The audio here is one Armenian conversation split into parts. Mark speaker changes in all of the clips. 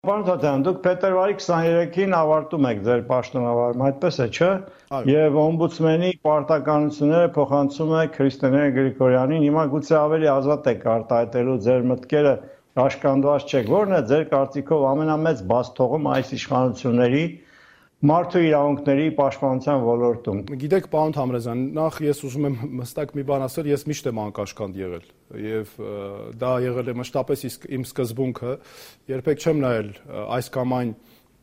Speaker 1: Պարոն Թաթյան, դուք փետրվարի 23-ին ավարտում եք ձեր պաշտոնավարումը, այդպես է, չէ՞։ Եվ օմբուդսմենի պարտականությունները փոխանցում եք Քրիստինե Գրիգորյանին։ Հիմա գուցե ավելի ազատ եք արտահայտելու ձեր մտքերը, կաշկանդված չեք։ Ո՞րն է ձեր կարծիքով ամենամեծ բացթողումը այս իշխանությունների մարդու իրավունքների պաշտպանության ոլորտում։
Speaker 2: Գիտեք, պարոն Թամրազյան, նախ ես ուզում եմ հստակ մի բան ասել, ես միշտ եմ անկաշկանդ եղել եւ դա եղել է մշտապես իմ սկզբունքը, երբեք չեմ նայել այս կամ այն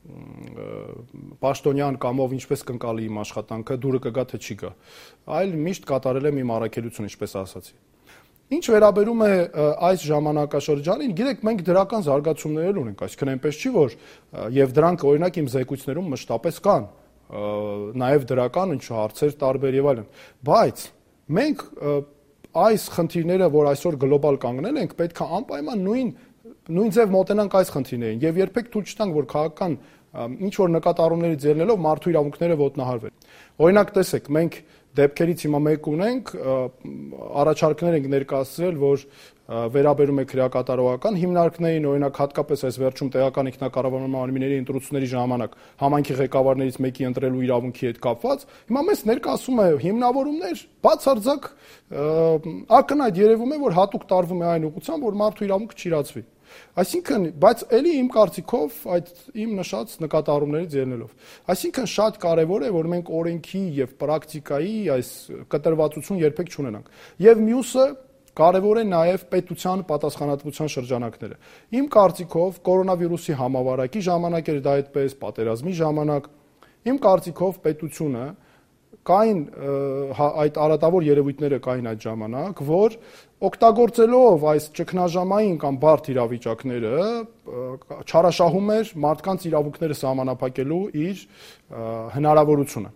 Speaker 2: պաշտոնյան կամով ինչպես կընկալի իմ աշխատանքը, դուրը կգա թե չի գա, այլ միշտ կատարել եմ իմ առաքելությունը, ինչպես ասացի։ Ինչ վերաբերում է այս ժամանակաշրջանին, գիտեք, մենք դրական զարգացումներ ունենք, այսինքն այնպես չի, որ եւ դրանք օրինակ իմ զեկույցներում մշտապես կան, նաեւ դրական ինչ հարցեր տարբեր եւ այլն, բայց մենք այս խնդիրները, որ այսօր գլոբալ կանգնել ենք, պետք է անպայման նույն ձև մոտենանք այս խնդիրներին եւ երբեք թույլ չտանք, որ քաղաքական ինչ որ նկատառումներից ելնելով մարդու իրավունքները ոտնահարվեն։ Օրինակ տեսեք, մենք դեպքերից հիմա մեկ ունենք, առաջարկներ ենք ներկայացրել, որ վերաբերում է քրեակատարողական հիմնարկներին, օրինակ հատկապես այս վերջում տեղական ինքնակառավարման մարմինների ընտրությունների ժամանակ համայնքի ղեկավարներից մեկի ընտրելու իրավունքի հետ կապված, հիմա մեզ ներկայացում է հիմնավորումներ, բացարձակ ակնհայտ երևում է, որ հատուկ տարվում է այն ուղղությամբ, որ մարդու իրավունքը չիրացվի։ Այսինքն, բայց էլի իմ կարծիքով այդ իմ նշած նկատառումներից ելնելով։ Այսինքն շատ կարևոր է, որ մենք օրենքի եւ պրակտիկայի այս կտրվածություն երբեք չունենանք։ Եվ մյուսը կարևոր է նաեւ պետության պատասխանատվության շրջանակները։ Իմ կարծիքով կորոնավիրուսի համավարակի ժամանակ էր դա այդպես, պատերազմի ժամանակ։ Իմ կարծիքով պետությունը կային այդ արատավոր երևույթները կային այդ ժամանակ, որ օգտագործելով այս ճգնաժամային կամ բարդ իրավիճակները չարաշահում էր մարդկանց իրավունքները սահմանափակելու իր հնարավորությունը։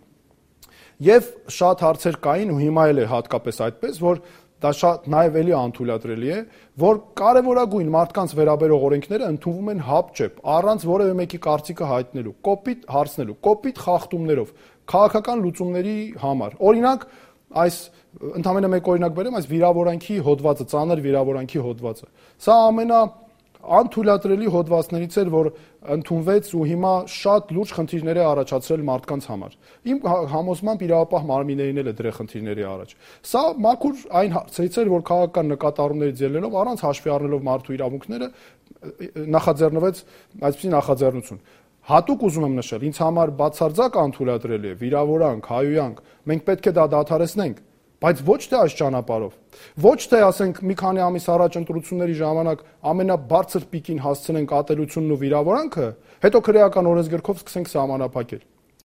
Speaker 2: Եվ շատ հարցեր կային ու հիմա էլ է հատկապես այդպես, որ դա շատ նաև էլի անթույլատրելի է, որ կարևորագույն մարդկանց վերաբերող օրենքները ընդունվում են հապճեպ, առանց որևէ մեկի կարծիքը հայտնելու, կոպիտ հարցնելու, կոպիտ խախտումներով, քաղաքական լուծումների համար։ Օրինակ, այս ընդամենը մեկ օրինակ բերեմ, այս վիրավորանքի հոդվածը, ծանր վիրավորանքի հոդվածը։ Սա անթույլատրելի հոդվածներից էր, որ ընդունվեց ու հիմա շատ լուրջ խնդիրներ է առաջացրել մարդկանց համար։ Իմ համոզմամբ իրավապահ մարմիններին էլ է դրել խնդիրների առաջ։ Սա մաքուր այն հարցերից էր, որ քաղաքական նկատառումներից ելնելով առանց հաշվի առնելով մարդու իրավունքները նախաձեռնվեց այսպիսի նախաձեռնություն։ Հատուկ ուզում եմ նշել, ինձ համար բացարձակ անթույլատրելի է վիրավորանք, հայոյանք, մենք պետք է դա դադարեցնենք, բայց ոչ թե այս ճանապարհով։ Ոչ թե ասենք մի քանի ամիս առաջ ընտրությունների ժամանակ ամենաբարձր պիկին հասցնենք ատելությունն ու վիրավորանքը, հետո քրեական օրենսգրքով սկսենք սահմանափակել։